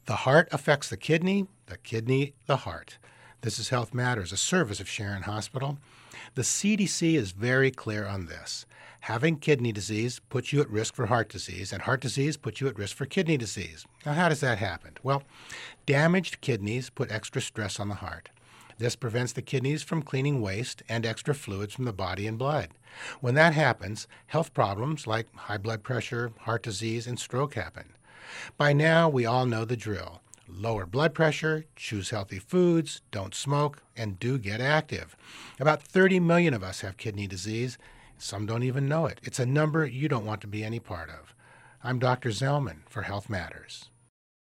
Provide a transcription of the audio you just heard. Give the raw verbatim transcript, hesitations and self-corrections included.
The heart affects the kidney, the kidney, the heart. This is Health Matters, a service of Sharon Hospital. The C D C is very clear on this. Having kidney disease puts you at risk for heart disease, and heart disease puts you at risk for kidney disease. Now, how does that happen? Well, damaged kidneys put extra stress on the heart. This prevents the kidneys from cleaning waste and extra fluids from the body and blood. When that happens, health problems like high blood pressure, heart disease, and stroke happen. By now, we all know the drill. Lower blood pressure, choose healthy foods, don't smoke, and do get active. About thirty million of us have kidney disease. Some don't even know it. It's a number you don't want to be any part of. I'm Doctor Zellman for Health Matters.